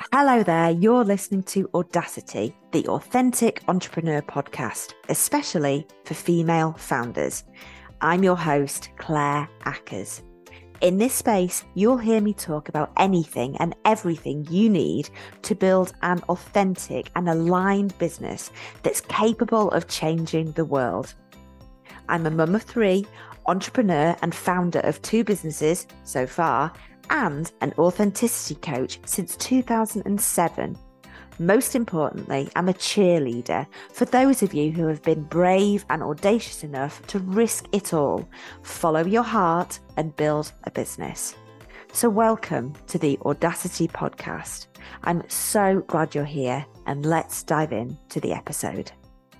Hello there, you're listening to Audacity, the Authentic Entrepreneur podcast, especially for female founders. I'm your host, Claire Ackers. In this space, you'll hear me talk about anything and everything you need to build an authentic and aligned business that's capable of changing the world. I'm a mum of 3, entrepreneur and founder of 2 businesses so far, and an authenticity coach since 2007. Most importantly, I'm a cheerleader for those of you who have been brave and audacious enough to risk it all, follow your heart, and build a business. So welcome to the Audacity podcast. I'm so glad you're here, and let's dive into the episode.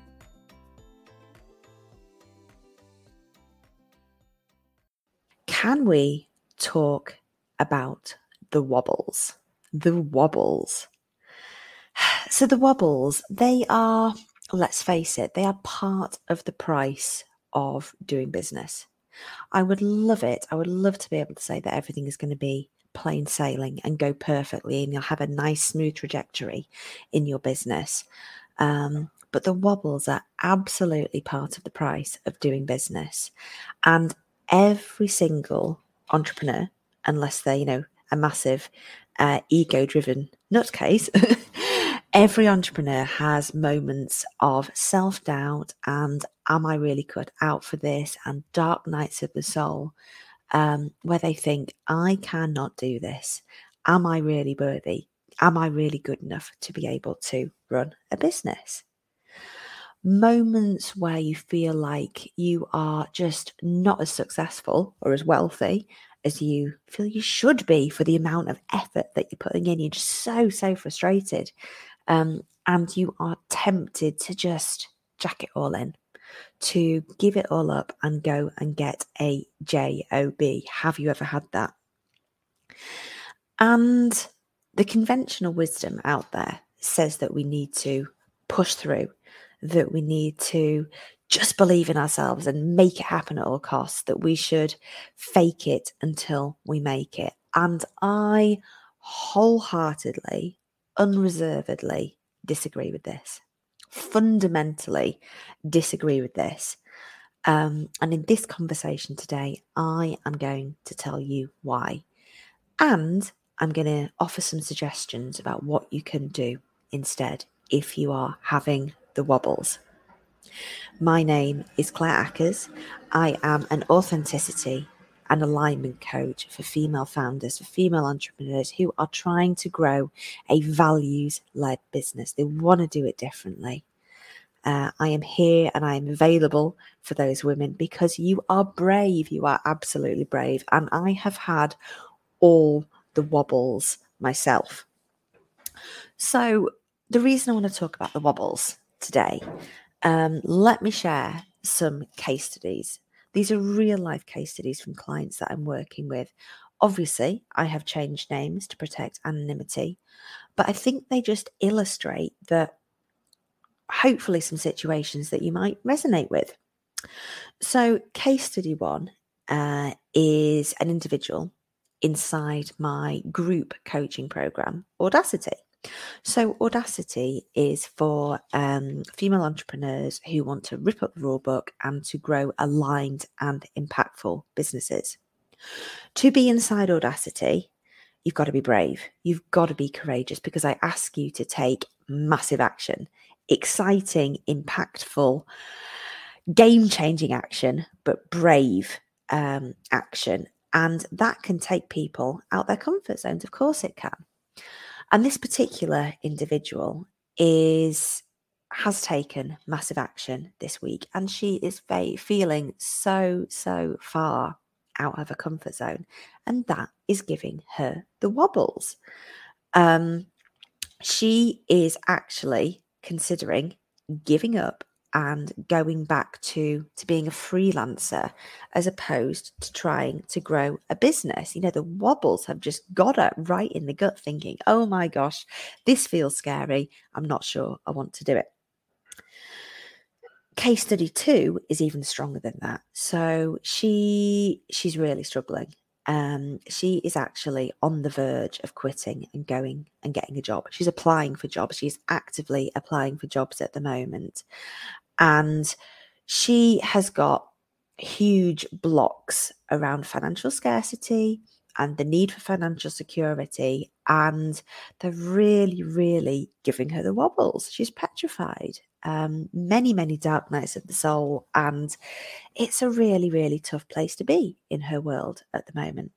Can we talk about the wobbles? The wobbles. So the wobbles, they are, let's face it, they are part of the price of doing business. I would love it. I would love to be able to say that everything is going to be plain sailing and go perfectly and you'll have a nice smooth trajectory in your business. But the wobbles are absolutely part of the price of doing business. And every single entrepreneur, unless they're, a massive ego-driven nutcase, every entrepreneur has moments of self-doubt and am I really cut out for this, and dark nights of the soul, where they think, I cannot do this. Am I really worthy? Am I really good enough to be able to run a business? Moments where you feel like you are just not as successful or as wealthy as you feel you should be for the amount of effort that you're putting in. You're just so frustrated. And you are tempted to just jack it all in, to give it all up and go and get a job. Have you ever had that? And the conventional wisdom out there says that we need to push through, that we need to just believe in ourselves and make it happen at all costs, that we should fake it until we make it. And I wholeheartedly, unreservedly disagree with this. Fundamentally disagree with this. And in this conversation today, I am going to tell you why. And I'm going to offer some suggestions about what you can do instead if you are having the wobbles. My name is Claire Ackers. I am an authenticity and alignment coach for female founders, for female entrepreneurs who are trying to grow a values-led business. They want to do it differently. I am here and I am available for those women because you are brave. You are absolutely brave. And I have had all the wobbles myself. So the reason I want to talk about the wobbles today, let me share some case studies. These are real life case studies from clients that I'm working with. Obviously, I have changed names to protect anonymity, but I think they just illustrate that hopefully some situations that you might resonate with. So case study 1 is an individual inside my group coaching program, Audacity. So Audacity is for female entrepreneurs who want to rip up the rule book and to grow aligned and impactful businesses. To be inside Audacity, you've got to be brave. You've got to be courageous because I ask you to take massive action, exciting, impactful, game-changing action, but brave action. And that can take people out their comfort zones. Of course it can. And this particular individual has taken massive action this week, and she is feeling so far out of her comfort zone, and that is giving her the wobbles. She is actually considering giving up and going back to being a freelancer as opposed to trying to grow a business. The wobbles have just got her right in the gut thinking, oh my gosh, this feels scary. I'm not sure I want to do it. Case study 2 is even stronger than that. So she's really struggling. she is actually on the verge of quitting and going and getting a job. She's applying for jobs. She's actively applying for jobs at the moment. And she has got huge blocks around financial scarcity and the need for financial security. And they're really, really giving her the wobbles. She's petrified. Many, many dark nights of the soul. And it's a really, really tough place to be in her world at the moment.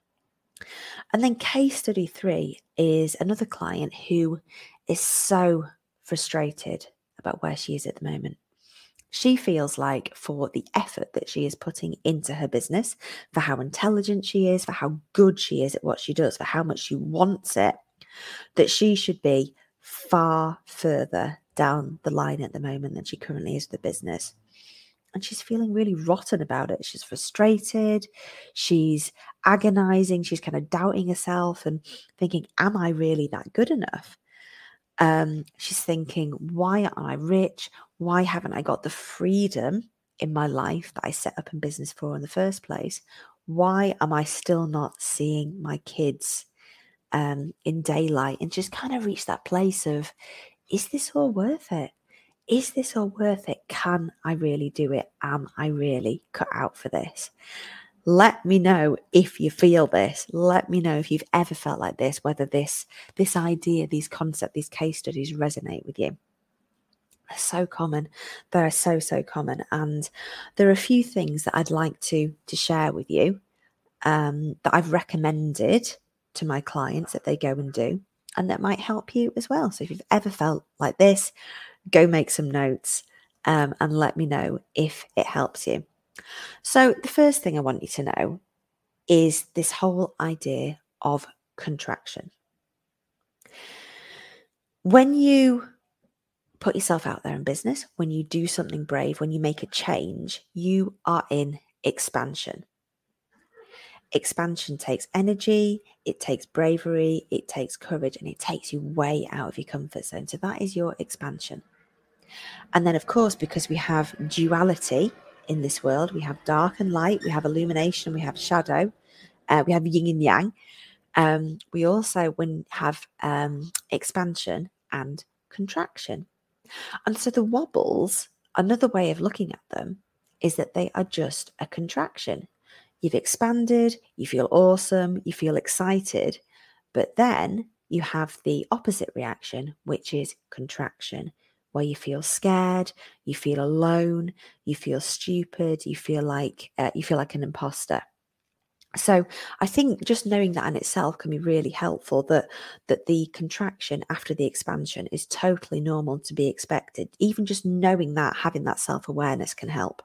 And then case study 3 is another client who is so frustrated about where she is at the moment. She feels like for the effort that she is putting into her business, for how intelligent she is, for how good she is at what she does, for how much she wants it, that she should be far further down the line at the moment than she currently is with the business. And she's feeling really rotten about it. She's frustrated. She's agonizing. She's kind of doubting herself and thinking, am I really that good enough? She's thinking, why aren't I rich? Why haven't I got the freedom in my life that I set up in business for in the first place? Why am I still not seeing my kids in daylight? And just kind of reach that place of, is this all worth it? Is this all worth it? Can I really do it? Am I really cut out for this? Let me know if you feel this. Let me know if you've ever felt like this, whether this idea, these concepts, these case studies resonate with you. They're so common. They're so, so common. And there are a few things that I'd like to share with you that I've recommended to my clients that they go and do, and that might help you as well. So if you've ever felt like this, go make some notes and let me know if it helps you. So the first thing I want you to know is this whole idea of contraction. When you put yourself out there in business, when you do something brave, when you make a change, you are in expansion. Expansion takes energy, it takes bravery, it takes courage, and it takes you way out of your comfort zone. So that is your expansion. And then, of course, because we have duality in this world, we have dark and light, we have illumination, we have shadow, we have yin and yang. We also have expansion and contraction. And so the wobbles, another way of looking at them is that they are just a contraction. You've expanded, you feel awesome, you feel excited, but then you have the opposite reaction, which is contraction, where you feel scared, you feel alone, you feel stupid, you feel like an imposter. So I think just knowing that in itself can be really helpful, that the contraction after the expansion is totally normal, to be expected. Even just knowing that, having that self-awareness can help.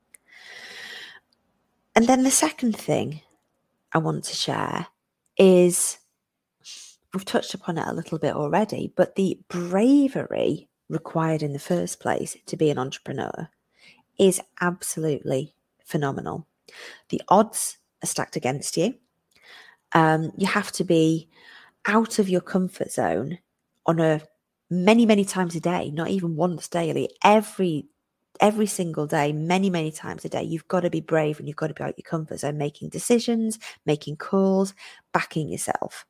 And then the second thing I want to share is, we've touched upon it a little bit already, but the bravery required in the first place to be an entrepreneur is absolutely phenomenal. The odds are stacked against you. You have to be out of your comfort zone on a many times a day, not even once daily, every single day, many times a day. You've got to be brave and you've got to be out your comfort zone, making decisions, making calls, backing yourself.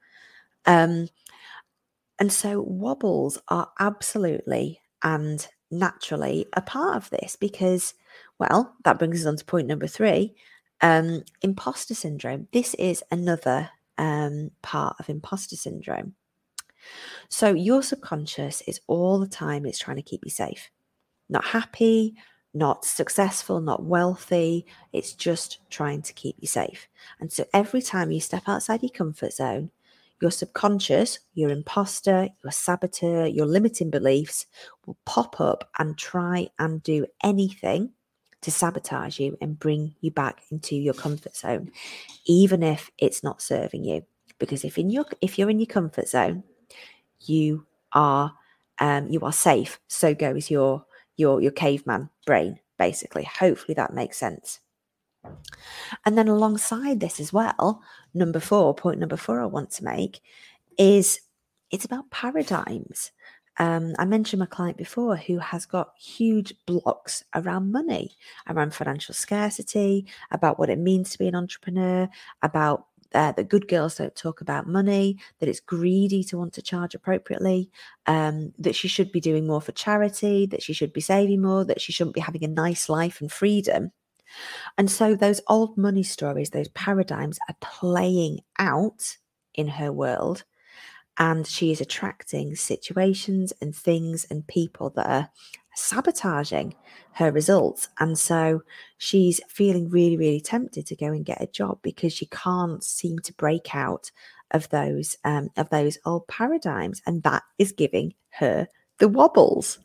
And so wobbles are absolutely and naturally a part of this, because, well, that brings us on to point number 3, imposter syndrome. This is another part of imposter syndrome. So your subconscious is all the time, it's trying to keep you safe, not happy, not successful, not wealthy. It's just trying to keep you safe. And so every time you step outside your comfort zone, your subconscious, your imposter, your saboteur, your limiting beliefs will pop up and try and do anything to sabotage you and bring you back into your comfort zone, even if it's not serving you. Because if you're in your comfort zone, you are safe. So goes your caveman brain, basically. Hopefully that makes sense. And then alongside this as well, point number four I want to make is, it's about paradigms. I mentioned my client before who has got huge blocks around money, around financial scarcity, about what it means to be an entrepreneur, about that good girls don't talk about money, that it's greedy to want to charge appropriately, that she should be doing more for charity, that she should be saving more, that she shouldn't be having a nice life and freedom. And so those old money stories, those paradigms are playing out in her world. And she is attracting situations and things and people that are sabotaging her results. And so she's feeling really, really tempted to go and get a job because she can't seem to break out of those old paradigms. And that is giving her the wobbles.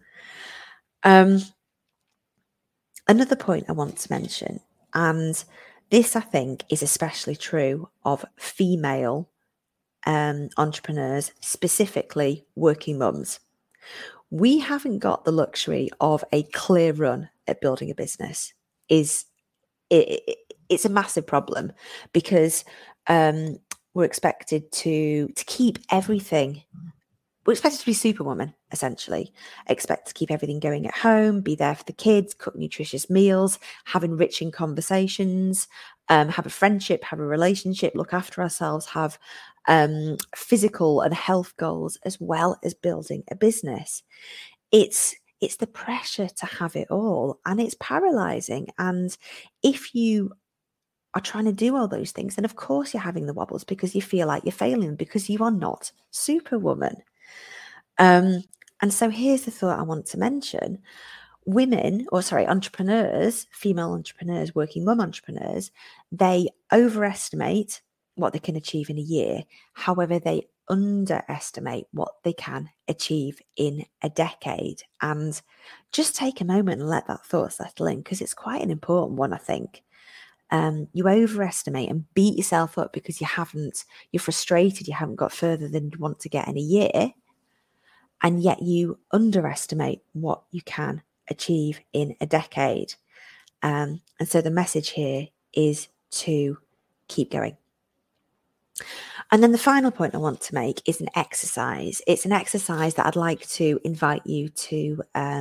Another point I want to mention, and this I think is especially true of female entrepreneurs, specifically working mums. We haven't got the luxury of a clear run at building a business. It's a massive problem because we're expected to keep everything. We're expected to be superwoman, essentially. Expect to keep everything going at home, be there for the kids, cook nutritious meals, have enriching conversations, have a friendship, have a relationship, look after ourselves, have physical and health goals, as well as building a business. It's the pressure to have it all, and it's paralyzing. And if you are trying to do all those things, then of course you're having the wobbles because you feel like you're failing because you are not superwoman. And so here's the thought I want to mention. Entrepreneurs, female entrepreneurs, working mum entrepreneurs, they overestimate what they can achieve in a year. However, they underestimate what they can achieve in a decade. And just take a moment and let that thought settle in, because it's quite an important one, I think. You overestimate and beat yourself up because you're frustrated, you haven't got further than you want to get in a year. And yet you underestimate what you can achieve in a decade. And so the message here is to keep going. And then the final point I want to make is an exercise. It's an exercise that I'd like to invite you to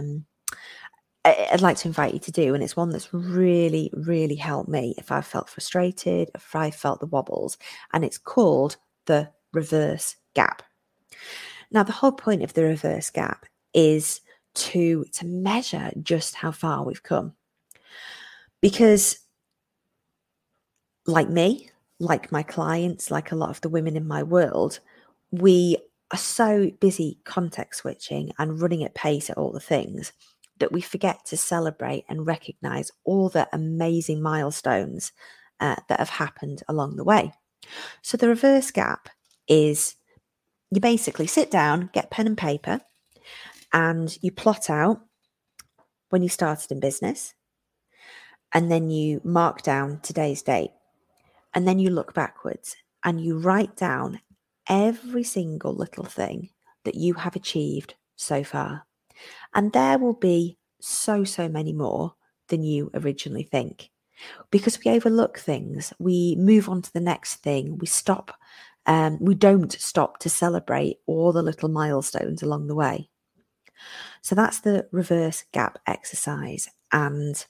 do, and it's one that's really, really helped me if I've felt frustrated, if I felt the wobbles, and it's called the reverse gap. Now, the whole point of the reverse gap is to measure just how far we've come. Because like me, like my clients, like a lot of the women in my world, we are so busy context switching and running at pace at all the things that we forget to celebrate and recognize all the amazing milestones that have happened along the way. So the reverse gap is you basically sit down, get pen and paper, and you plot out when you started in business, and then you mark down today's date, and then you look backwards and you write down every single little thing that you have achieved so far. And there will be so many more than you originally think, because we overlook things. We move on to the next thing. We don't stop to celebrate all the little milestones along the way. So that's the reverse gap exercise, and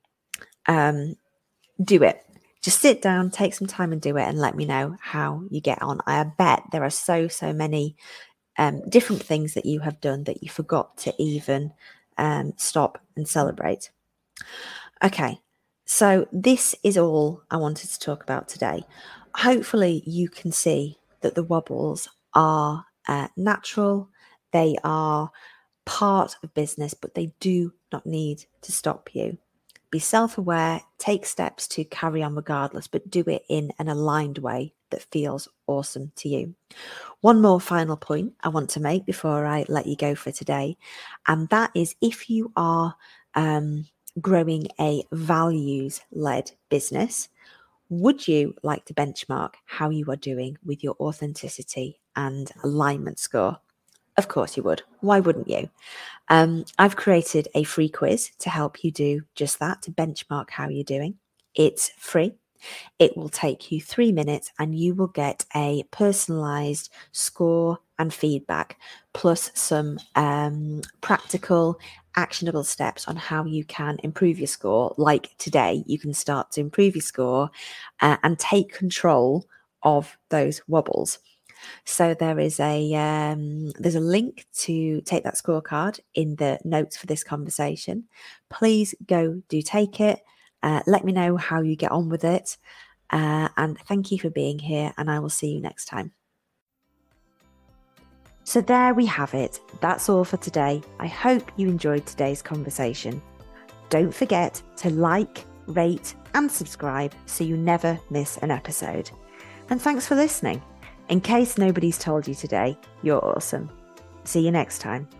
do it. Just sit down, take some time and do it, and let me know how you get on. I bet there are so many different things that you have done that you forgot to even stop and celebrate. Okay, so this is all I wanted to talk about today. Hopefully you can see that the wobbles are natural. They are part of business, but they do not need to stop you. Be self-aware, take steps to carry on regardless, but do it in an aligned way that feels awesome to you. One more final point I want to make before I let you go for today, and that is, if you are growing a values-led business, would you like to benchmark how you are doing with your authenticity and alignment score? Of course you would. Why wouldn't you? I've created a free quiz to help you do just that, to benchmark how you're doing. It's free. It will take you 3 minutes and you will get a personalized score and feedback, plus some practical, actionable steps on how you can improve your score. Like today, you can start to improve your score and take control of those wobbles. So there's a link to take that scorecard in the notes for this conversation. Please go do take it. Let me know how you get on with it. And thank you for being here, and I will see you next time. So there we have it. That's all for today. I hope you enjoyed today's conversation. Don't forget to like, rate, and subscribe so you never miss an episode. And thanks for listening. In case nobody's told you today, you're awesome. See you next time.